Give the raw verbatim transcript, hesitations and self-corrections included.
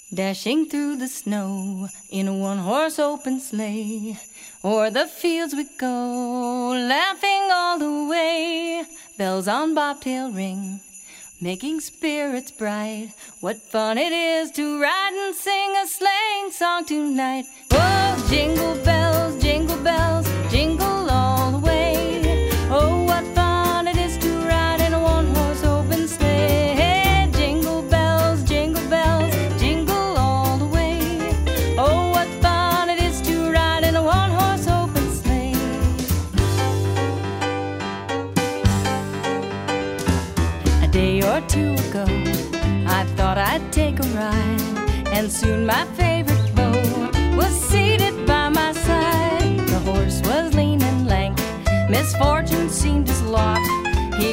Dashing through the snow in a one-horse open sleigh. O'er the fields we go, laughing all the way. Bells on bobtail ring, making spirits bright. What fun it is to ride and sing a sleighing song tonight. Oh, jingle bells, jingle bells, jingle all the way. Oh, what fun it is to ride in a one-horse open sleigh. Jingle bells, jingle bells, jingle all the way. Oh, what fun it is to ride in a one-horse open sleigh. A day or two ago, I thought I'd take a ride, and soon my favorite beau was seated by my side. The horse was lean and lank, misfortune seemed his lot.